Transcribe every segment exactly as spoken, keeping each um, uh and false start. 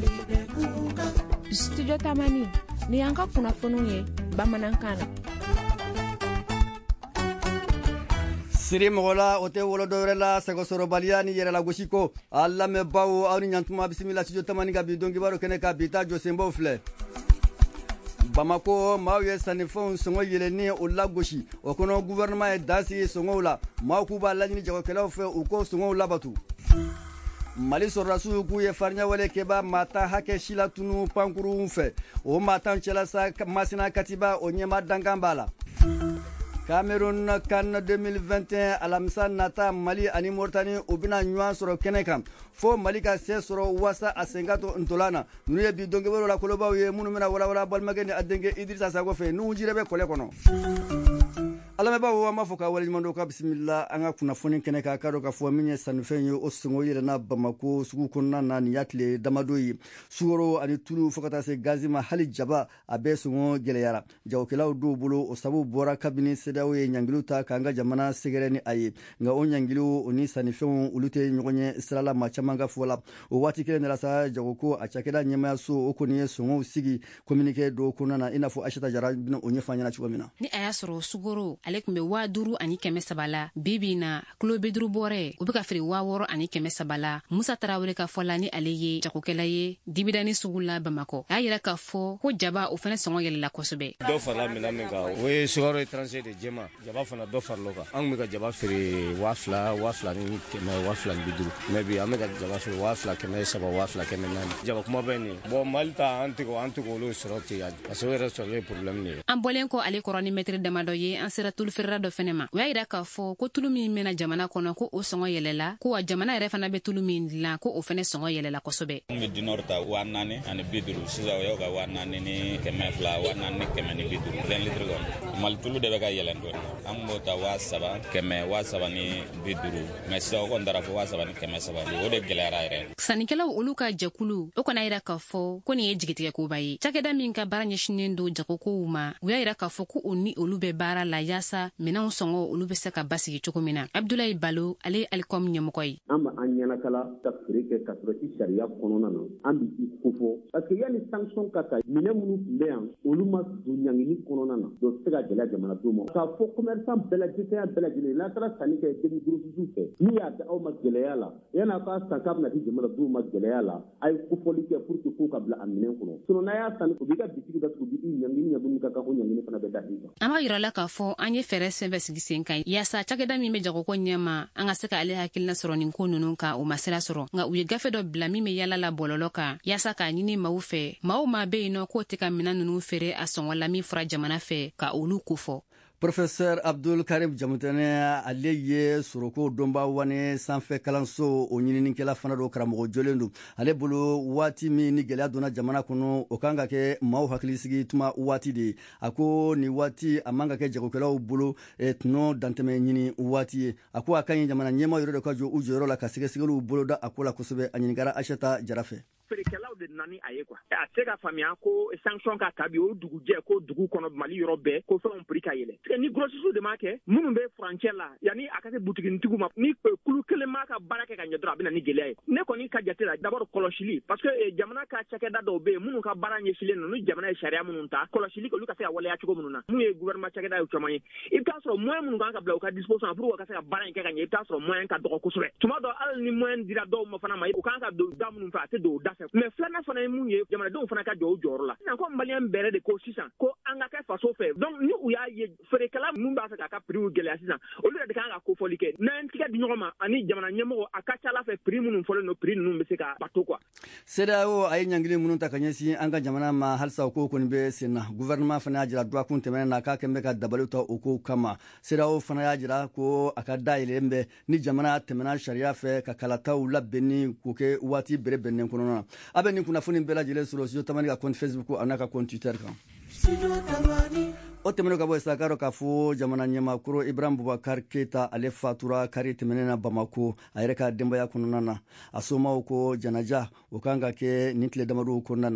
Studio Tamani ni yanka kunnafoniw ye bamanankan na. Siri mogola ote wolo dorela sagosoro baliani yera la gosiko alla me bawo awni nyantuma bismillah Studio Tamani ga bi dongi baro kene ka bita josembo fle Bamako mawe sanifon songo yeleni o la goshi o kono gouvernement e dasi songo la makuba la ni jago kala fe o ko songo la batu Mali sorasu ku ye farnya wale keba mata hake shila tunu pankuru fe o mata chela sa masina katiba o nyema dangambala Cameroun kan deux mille vingt et un alamsa nata Mali ani Mauritanie ubina nywa soro kenekam fo Mali ka se soro wasa asengato ntolana nuye bi donge wala la koloba ye munu mena wala wala balmageni adenge Idrissa Sago fe nu jirebe kole kono Alame ba wa mafoka wale mando ka bismillah anga kuna foni keneka karo ka fo minye sanfenyo o songo yele na Bamako sugu konna na niyatle damadoyi sugoro ani tulu fokata se gazima hali jaba abe songo gele yara jawo kelaw do bolo o sabu bora kabini sedawo ye nyangilu ta kanga jamana segereni aye nga o nyangilu oni sanfenyo ulute nyogonye sirala machamanga fola o wati kele na sa jawo ko achakeda nyema so okoni songo sigi communiquer do konana inafo ashata jara bino onyefanya na chubamina ni ayasoro sugoro alekme wa duru ani keme sabala bibina klo bedru bore ubika fri wa woro ani keme sabala Musa Tarawele ka fola ni aleye jakokela ye dibidani sugula Bamako ayira ka fo ko jaba o fene songo yele la kosobe do fala mina menga we sugoro étranger de jema jaba fana do farlo ka ang mega jaba fri wafla wafla ni keme wafla bidru maybe amega jaba fri wafla keme saba wafla keme nan jaba kuma beni bo malta antiko antiko lo soroti ya aswera sole problem ni ambolen ko ale koroni metre damadoye ansera tul ferra do fenema wa ira ka fo ko tulumi mena jamana kono ko o songo yelela ko wa jamana re fana be tulumi la ko o fene songo yelela ko sobe mi dinorta wanane ani bidru siza yo ga wanane ni kemefla wanane kemeni bidru den litre gon mal tulu de ga yelen do ambota wasaba keme wasaba ni bidru meso ko ndara ko wasaba ni keme saba o de gelera ire sanikela uluka jakulu o kona ira ka fo ko ni ejigite ko bayi takeda minka baranye shinendo jakoko uma wa ira ka fo ko oni olube bara la yasa mena songo olube seka basi chokomina Abdoulaye Balo ale alkom nyamokoy amba anyana kala tafrike katroti sharia konona no ambi ikufo parce que yani sanction kata mena munu lean oluma dunyangini konona no do sega gela jamana dumo ka fo commerçant bela jita bela jine la tara sanike de groupe zuke ni ya da o magele yala yana ka sakap na di jamana dumo magele yala ay kufolike pour que ko kabla aminen kono sono na ya san ko biga bitiki da ko bi nyangini nyabuni kaka o nyangini fana be dadi ama irala ka fo anye fere service gisenkai yasa chakeda mi mejago ko nyama anga seka ale hakilna soro nin ko nunun ka o masela soro nga uye gafe do blami me yala la bololoka yasa ka nyini maufe mau ma be ino ko tika mina nunu fere asongo la mi fra jamana fe ka olu kufo Professeur Abdul Karim Jamutane aleye suroko domba wane sanfe kalanso o nyinini kala fana do karamogo jolendu ale bolo wati mi ni gele adona jamana kono okanga ke maw hakilisigi tuma wati de ako ni wati amanga ke jago kala bolo etno danteme nyini wati ako akanyi jamana nyema yoro de kwa jo ujoro la kasige sigelu bolo da akola kusube anyingara ashata jarafe ferekelaw de nani aye kwa a sega famia ko sanction ka tabi o dugu je ko dugu kono Mali yoro be ko fe on prika yele ni grosso de make munu be frontière la yani akase boutique ntigu ma ni kulu kele maka baraka ka nyodra bina ni gele ne ko ni ka jate la d'abord koloshili parce que jamana ka chake da do be munu ka baranye shile no jamana sharia munu ta koloshili ko luka se wala ya chugo munu na mu e gouvernement chake da chomanye ipta so moyen munu ka bla ka disposition pour ka se baranye ka nya ipta so moyen ka do ko sure tuma do al ni moyen dira do mo fana mai ko kan ka do da munu fa te do da mais flana fana mu ye jamana do fana ka do joro la na ko malien bere de ko six cents ko anga ka fa so fe donc ni u ya ye fere kala mu ba fa ka prix gele six cents o lu de kan ga ko folike na ntika di nyoma ani jamana nyemo akacha la fe prix mu folo no prix nu be se ka bato quoi sedao ay nyangile munu takanyesi anga jamana ma halsa ko ko be sena gouvernement fana jira droit kun temena na ka kembe ka dabaluta o ko kama sedao fana ya jira ko akada ile mbe ni jamana temena sharia fe ka kalata u labeni ko ke wati bere benen kono na abe ni kuna funi bela jile solo Studio Tamani ka compte Facebook anaka compte Twitter kan Studio Tamani o temeno ka bo sakaro ka fu jamana nyema kuro Ibrahim Boubacar Keita ale fatura kari temenena Bamako ayre ka demba ya kunana asoma ko janaja okanga ke nitle damadu kunana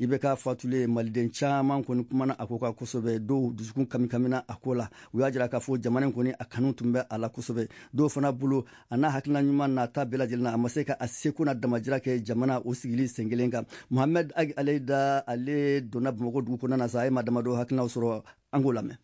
i bɛ ka fatule maliden caman kɔni kumana a ko ka kosɛbɛ dɔw dusukun kami kamina a ko la u y'a jira k'a fɔ jamana kɔni a kanu tun bɛ a la kosɛbɛ dɔw fana bolo a n'a hakilina ɲuman n'a ta bɛɛ lajɛlen na a ma se ka a seko n'a damajira kɛ jamana o sigili sen kelen kan Mohamed Ag Aleyda ale donna Bamakɔ dugu kɔnɔna na sa a ye maa damadɔ hakilinaw sɔrɔ an k'o lamɛn.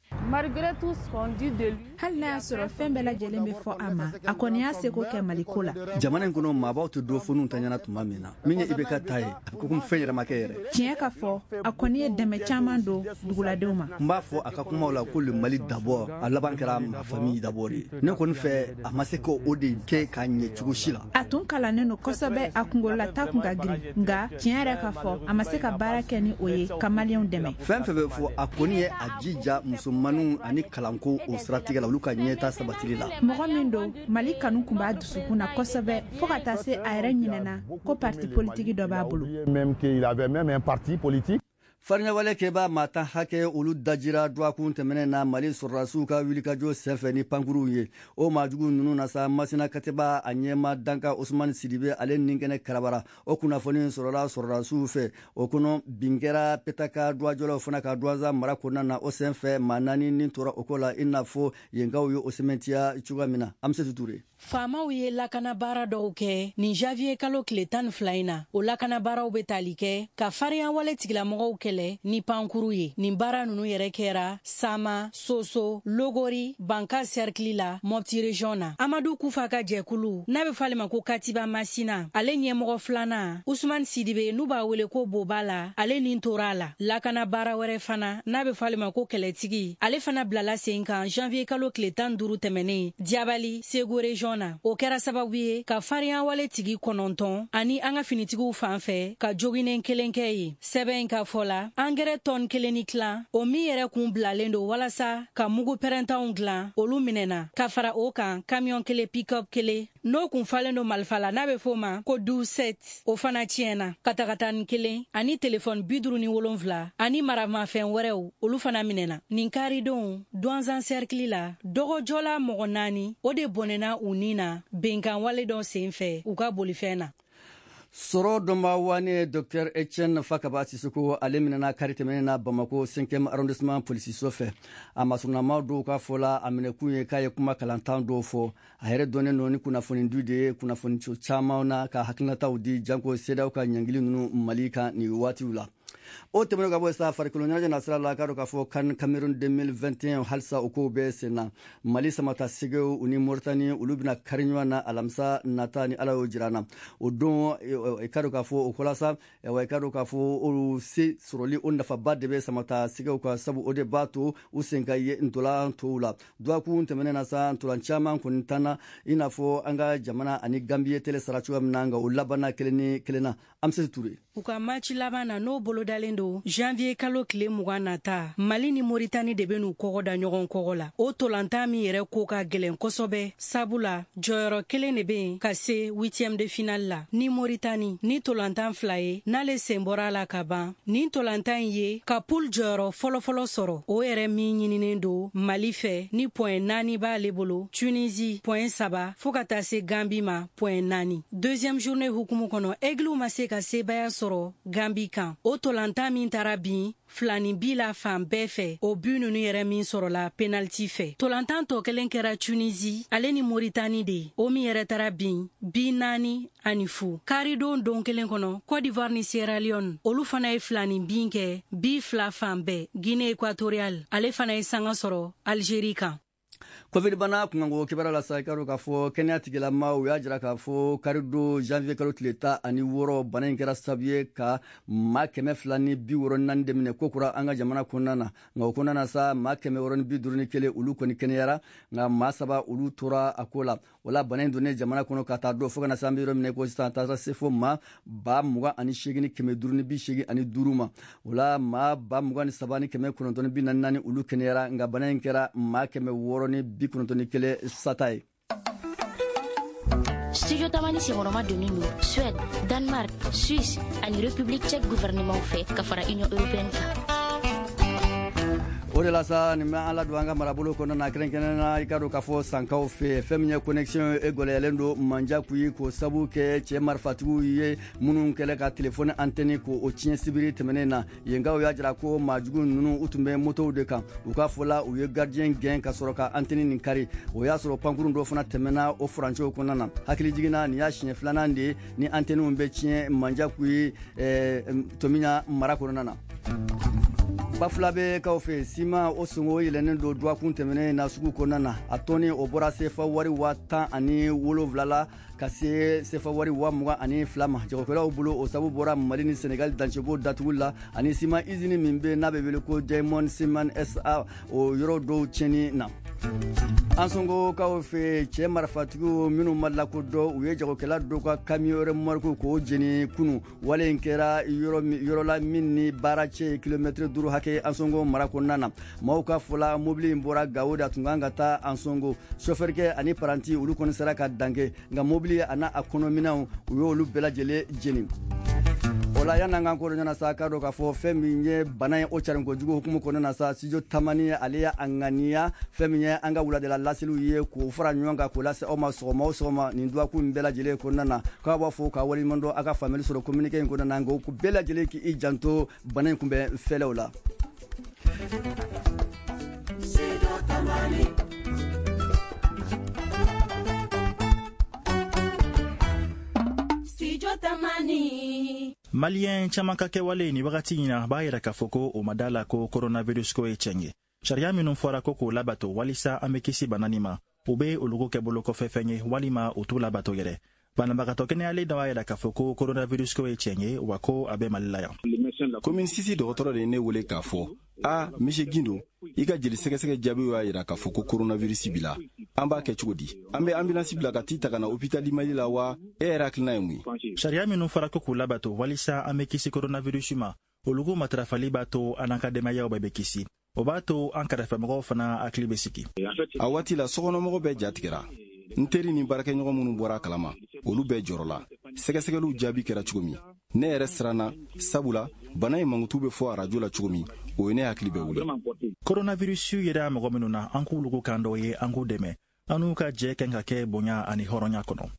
hali n'a y'a sɔrɔ fɛn bɛɛ lajɛlen bɛ fɔ a ma a kɔni y'a seko kɛ maliko la jamana in kɔnɔ maabaw tɛ dɔ fɔninw ta ɲɛna tuma min na min ye i bɛ ka ta ye a bɛ ko komi fɛn yɛrɛ ma kɛ yɛrɛ tiɲɛ ka fɔ a kɔni ye dɛmɛ caman don duguladenw ma n b'a fɔ a ka kumaw la ko le Mali d'abord a laban kɛra ma famille d'abord ye ne kɔni fɛ a ma se k'o de kɛ k'a ɲɛ cogo si la a tun kalannen don kosɛbɛ a kungolata kun ka girin nka tiɲɛ yɛrɛ ka fɔ a ma se ka baara kɛ ni o ye ka maliyɛnw dɛmɛ fɛn fɛn bɛ fɔ a kɔni ye a jija musomanninw ani kalanko o siratigɛ la olu ka ɲɛta sabatili la mɔgɔ min don Mali kanu kun b'a dusukun na kosɛbɛ fo ka taa se a yɛrɛ ɲinɛna ko parti politiki dɔ b'a bolo fariɲawale kɛba maa tan hakɛ olu dajira duwakun tɛmɛnen na Mali sɔrɔdasiw ka wulikajɔ senfɛ ni pankuruw ye o maajugu ninnu na sa Masina Kateba a ɲɛma Danka Usumani Sidibe ale ninkɛnɛ karabara o kunnafoni sɔrɔla sɔrɔdasiw fɛ o kɔnɔ bin kɛra Petaka duwajɔlaw fana ka duwaza mara kɔnɔna na o senfɛ maa naani nin tora o ko la i n'a fɔ yenkaw ye o sɛmɛntiya cogoya min na Amsatu Ture. Faamaw ye lakana baara dɔw kɛ nin janvier kalo tile tan ni fila in na o lakana baaraw bɛ tali kɛ ka farinya wale tigilamɔgɔw kɛlɛ ni pankuru ye nin baara ninnu yɛrɛ kɛra Sama, Soso, Logori, Banka Cercle la Mopti region na Amadu Kufa ka jɛkulu n'a bɛ f'ale ma ko Katiba Masina ale ɲɛmɔgɔ filanan Usumani Sidibe n'u b'a wele ko Boba la ale nin tora la lakana baara wɛrɛ fana n'a bɛ f'ale ma ko kɛlɛtigi ale fana bilala sen kan janvier kalo tile tan ni duuru tɛmɛnen Diabali, Segu region na o kɛra sababu ye ka farinya wale tigi kɔnɔntɔn ani an ka finitigiw fan fɛ ka joginen kelen kɛ ye sɛbɛn ka fɔ la angɛrɛ tɔn kelen ni tila o min yɛrɛ kun bilalen don walasa ka mugu pɛrɛntanw dilan olu minɛna ka fara o kan kamiyon kelen pick-up kelen n'o kun falen don marifa la n'a bɛ fɔ o ma ko douze o fana tiɲɛna katakatani kelen ani telefɔni bi duuru ni wolonfila ani maramafɛn wɛrɛw olu fana minɛna nin karidenw Douanzan cercle la dɔgɔjɔla mɔgɔ naani o de bɔnɛna u ni na benkan wale dɔ sen fɛ u ka bolifɛn na sɔrɔ dɔnba wane Dr Etienne Fakaba Sisoko ale minɛna kari tɛmɛnen na Bamako cinquième arrondissement polisiso fɛ a masurunama dɔw ka fɔ la a minɛkun ye k'a ye kuma kalantan dɔw fɔ a yɛrɛ dɔnnen don ni kunnafoni du de ye kunnafoni caman na ka hakilinataw di janko seedaw ka ɲangili ninnu Mali kan nin waatiw la o tɛmɛnen ka bɔ sa farikolo ɲɛnajɛ nasira la k'a dɔn k'a fɔ kan Cameroun deux mille vingt et un halisa o kow bɛ sen na Mali samata segew u ni Mauritanie olu bɛna kari ɲɔgɔn na alamisa nata ni Ala y'o jira na o don i ka dɔn k'a fɔ o ko la sa wa i ka dɔn k'a fɔ o se sɔrɔli o nafaba de bɛ samata segew ka sabu o de b'a to u sen ka ye ntolan tɔw la duwakun tɛmɛnen na sa ntolan caman kɔni tanna i n'a fɔ an ka jamana ani Gambie tele sara cogoya min na nka o labanna kelen ni kelen na Amsatu Ture u ka match laban na n'o bolodalen don janvier kalo tile mugan nata Mali ni Mauritanie de bɛ n'u kɔgɔ da ɲɔgɔn kɔgɔ la o tolantan min yɛrɛ ko ka gɛlɛn kosɛbɛ sabula jɔyɔrɔ kelen de bɛ yen ka se huitième de finale la ni Mauritanie ni tolantan fila ye n'ale sen bɔra la ka ban ni tolantan ye ka poule jɔyɔrɔ fɔlɔfɔlɔ sɔrɔ o yɛrɛ min ɲininen don Mali fɛ ni point naani b'ale bolo Tunisie point saba fo ka taa se Gambie ma point naani deuxième journée hukumu kɔnɔ Aigle ma se ka sebaya sɔrɔ Gambie kan o tolantan min taara bin filani bi la fan bɛɛ fɛ o bu ninnu yɛrɛ min sɔrɔla penalty fɛ tolantan tɔ kelen kɛra Tunisie ale ni Mauritanie de o min yɛrɛ taara bin bi naani ani fu karidon don kelen kɔnɔ Côte d'Ivoire ni Sierra Leone olu fana ye filani bin kɛ bi fila fan bɛɛ Guinée équatoriale ale fana ye sanga sɔrɔ Algérie kan covid bana kunkanko kibaruya la sa i ka dɔn k'a fɔ kɛnɛya tigilamaw u y'a jira k'a fɔ karido janvier kalo tile tan ani wɔɔrɔ bana in kɛra sababu ye ka maa kɛmɛ fila ni bi wɔɔrɔ naani de minɛ ko kura an ka jamana kɔnɔna na nka o kɔnɔna na sa maa kɛmɛ wɔɔrɔ ni bi duuru ni kelen olu kɔni kɛnɛyara nka maa saba olu tora a ko la o la bana in donnen jamana kɔnɔ ka taa dɔn fo ka na se an bɛ yɔrɔ min ko sisan taara se fo maa ba mugan ani seegin ni kɛmɛ duuru ni bi seegin ani duuru ma o la maa ba mugan ni saba ni kɛmɛ kɔnɔntɔn ni bi naani naani olu kɛnɛyara nka bana in kɛra maa kɛmɛ wɔɔrɔ ni bi kɔnɔntɔn ni kelen sata ye. Studio Tamani seŋɔrɔma donnen don Suède, Danemark, Suisse ani République tchèque gouvernement fɛ ka fara Union européenne kan. o de la sa ni ma ala do anga marabolo ko na krenken na ikaro ka fo sankaw fe femnya connection e golelen do manja kuyi ko sabu ke che marfatu ye munun kele ka telephone antenne ko o cien sibiri temenena yenga o yajira ko majugu nunu utumbe moto de kan u ka fola o ye gardien gen ka soroka antenne ni kari o ya soro pankuru do fana temena o francho ko nana hakili jigina ni ya shin flanande ni antenne umbe cien manja kuyi e tominya marako nana bafulabe kawfe sima o sungo yelenen do dwa kun temene na sugu konana atoni obora sefa wari wata ani wolo vlala kase sefa wari wa muga ani flama jago kala obulo o sabu bora mali ni Senegal danchebo datula ani sima izini mimbe na bebele ko Diamond Siman S A o yoro do cheni na ansongo kawfe che marfatigu minu malako do uye jago kala do ka kamiore marko ko jeni kunu wale nkera yoro yoro la minni barache kilometre duru hake ansongo marako nana mauka fula mobili mbora gawda tunganga ta ansongo chauffeur ke ani paranti ulu kon saraka dange nga mobili ana akonomina uyo ulu bela jele jeni ola yana ngako nyana sa kado ka fo feminye banay o charango jugo hukumu ko na sa sijo tamani aliya angania feminye anga wula de la lasilu ye ko fara nyonga ko lase o ma so ma so ma ni ndwa ku mbela jele ko nana ka ba fo ka wali mondo aka family so communique ko nana ngo ku bela jele ki i janto banay kumbe fele ola sijo tamani sijo tamani Malien caman ka kɛ wale ni wagati ɲina b'a yɛrɛ k'a fɔ ko o ma da la ko coronavirus ko ye tiɲɛ ye. Sariya minnu fɔra ko k'o labato walisa an bɛ kisi bana nin ma, o bɛ olugu kɛ bolo kɔfɛ fɛn ye walima o t'u labato yɛrɛ. Banabagatɔ kɛnɛyalen dɔ b'a yɛrɛ k'a fɔ ko coronavirus ko ye tiɲɛ ye wa ko a bɛ Mali la yan. Komin sisi dɔgɔtɔrɔ de ye ne wele k'a fɔ a Monsieur Gindo i ka jeli sɛgɛsɛgɛ jaabi y'a yira k'a fɔ ko coronavirus b'i la. An b'a kɛ cogo di? An bɛ ambulance bila ka t'i ta ka na hôpital Mali la wa e yɛrɛ hakilina ye mun ye? Sariya minnu fɔra ko k'u labato walisa an bɛ kisi coronavirus ma, olugu matarafali b'a to an n'an ka denbayaw bɛɛ bɛ kisi. O b'a to an kɛrɛfɛmɔgɔw fana hakili bɛ sigi. A waati la sokɔnɔmɔgɔw bɛɛ jatigɛra. N teri ni baarakɛɲɔgɔn minnu bɔra kalama olu bɛɛ jɔrɔ la. Sɛgɛsɛgɛliw jaabi kɛra cogo min ne yɛrɛ siranna sabula bana in mankutu bɛ fɔ arajo la cogo min o ye ne hakili bɛ wuli. Coronavirus yɛrɛ mɔgɔ minnu na an k'olugu kan dɔw ye an k'u dɛmɛ an n'u ka jɛ kɛ ka kɛ bonya ani hɔrɔnya kɔnɔ.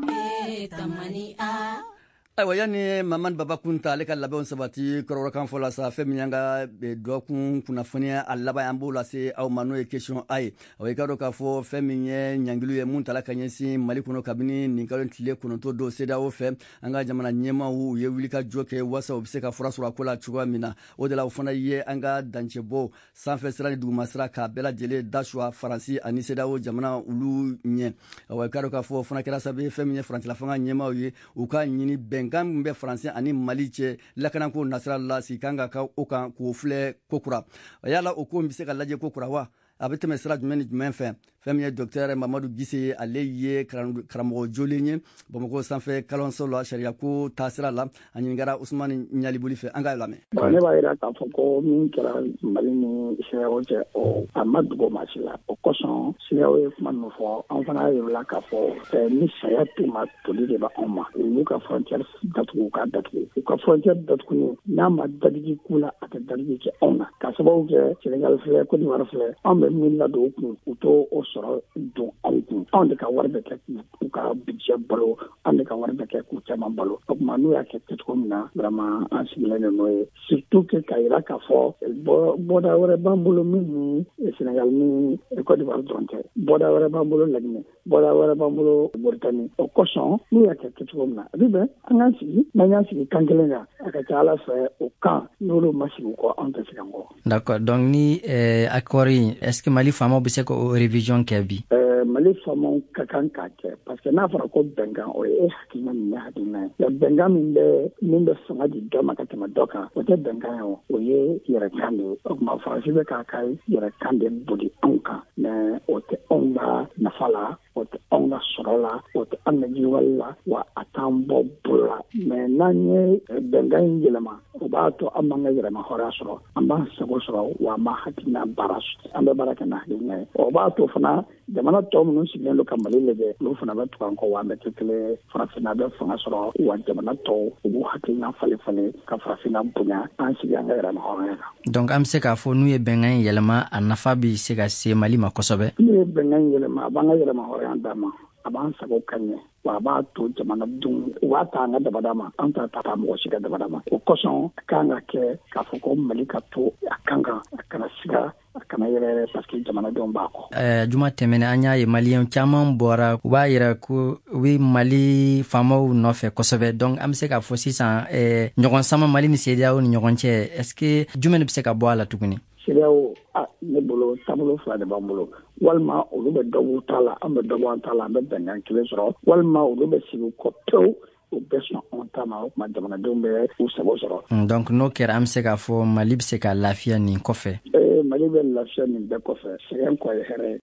Ayiwa yani Maman Baba Kunta ale ka labɛnw sabati kɔrɔwɔrɔ kan fɔ la sa fɛn min y'an ka dɔkun kunnafoniya a laban an b'o lase aw ma n'o ye question a ye i ka dɔn k'a fɔ fɛn min ye ɲangili ye mun tala ka ɲɛsin Mali kɔnɔ kabini nin kalo tile kɔnɔntɔn don C E D E A O fɛ an ka jamana ɲɛmaaw u ye wuli ka jɔ kɛ wasa u bɛ se ka fura sɔrɔ a ko la cogoya min na o de la o fana ye an ka dancɛbɔ sanfɛ sira ni duguma sira k'a bɛɛ lajɛlen dasuwa Faransi ani C E D E A O jamana olu ɲɛ i ka dɔn k'a fɔ o fana kɛra sababu ye fɛn min ye Faransila fanga ɲɛmaaw ye u ka ɲini bɛn kan min bɛ Faransi ani Mali cɛ lakanako nasira la si kan ka ka o kan k'o filɛ kokura yala o ko bɛ se ka lajɛ kokura wa a bɛ tɛmɛ sira jumɛn ni jumɛn fɛ fɛn min ye docteur Mamadu Gise ale ye karamɔgɔ jolen ye Bamakɔ sanfɛ kalanso la sariyako taasira la a ɲininkara Usumani Ɲaliboli fɛ an ka lamɛn. Ne b'a yira k'a fɔ ko min kɛra Mali ni C E D E A O cɛ o a ma dogo maa si la o kosɔn C E D E A O ye kuma min fɔ an fana y'a yir'u la k'a fɔ ni saya t'u ma toli de b'anw ma u y'u ka frontière datugu u k'a datugu u ka frontière datuguni n'a ma dadigi k'u la a tɛ dadigi kɛ anw na k'a sababu kɛ Sénégal filɛ Côte d'Ivoire filɛ anw bɛ min ladon u kun u t'o sɔrɔ don anw kun anw de ka wari bɛ kɛ k'u ka budget balo anw de ka wari bɛ kɛ k'u caman balo o tuma n'u y'a kɛ kɛcogo min na vraiment an sigilen de n'o ye surtout que k'a yira k'a fɔ bɔda wɛrɛ b'an bolo min ni Sénégal ni Côte d'Ivoire dɔrɔn tɛ bɔda wɛrɛ b'an bolo Laginɛ bɔda wɛrɛ b'an bolo Mauritanie o kosɔn n'u y'a kɛ kɛcogo min na a bɛ bɛn an k'an sigi n'an y'an sigi kan kelen kan a ka ca Ala fɛ o kan n'olu ma sigi o kɔ anw tɛ se ka kɔ. D'accord, donc ni accord est-ce que Mali faamaw bɛ se k'o révision kɛ bi? Mali faamaw ka kan k'a kɛ parce que n'a fɔra ko bɛnkan o ye e hakilina min ye hakilina ye bɛnkan min bɛ min bɛ fanga di dɔ ma ka tɛmɛ dɔ kan o tɛ bɛnkan ye o o ye yɛrɛkan de ye o tuma Faransi bɛ k'a ka yɛrɛkan de boli anw kan mais o tɛ anw ka nafa la o tɛ anw ka sɔrɔ la o tɛ an ka yiriwali la wa a t'an bɔ bolo la mais n'an ye bɛnkan in yɛlɛma o b'a to an b'an ka yɛrɛma hɔrɔnya sɔrɔ an b'an sago sɔrɔ wa an b'a hakilina baara an bɛ baara kɛ n'a hakilina ye o b'a to fana jamana tɔ minnu sigilen don ka Mali lajɛ olu fana bɛ tugu an kɔ wa an bɛ kɛ kelen farafinna bɛ fanga sɔrɔ wa jamana tɔw u b'u hakilina falen falen ka farafinna bonya an sigi an ka yɛrɛma hɔrɔnya kan. Donc an bɛ se k'a fɔ n'u ye bɛnkan yɛlɛma a nafa bɛ se ka se Mali ma kosɛbɛ. N'u ye bɛnkan yɛlɛma a b'an ka yɛrɛma hɔrɔnya d'a ma a b'an sago ka ɲɛ wa a b'a to jamanadenw u b'a ta an ka dabada ma an t'a ta mɔgɔ si ka dabada ma o kosɔn a kan ka kɛ k'a fɔ ko Mali ka to a kan kan a kana siga a kana yɛrɛ parce que jamanadenw b'a kɔ. Ɛɛ juma tɛmɛnen an y'a ye maliyɛn caman bɔra u b'a yira ko u bɛ Mali faamaw nɔfɛ kosɛbɛ donc an bɛ se k'a fɔ sisan ɛɛ ɲɔgɔn sama Mali ni C E D E A O ni ɲɔgɔn cɛ est ce que jumɛn de bɛ se ka bɔ a la tuguni. C E D E A O ah ne bolo taabolo fila de b'an bolo walima olu bɛ dɔ b'u ta la an bɛ dɔ bɔ an ta la an bɛ bɛnkan kelen sɔrɔ walima olu bɛ sigi kɔ pewu u bɛ sɔn an ta ma o tuma jamanadenw bɛ u sago sɔrɔ. Donc n'o kɛra an bɛ se k'a fɔ Mali bɛ se ka lafiya nin kɔfɛ. Ee Mali bɛ lafiya nin bɛɛ kɔfɛ sɛgɛn kɔ ye hɛrɛ ye.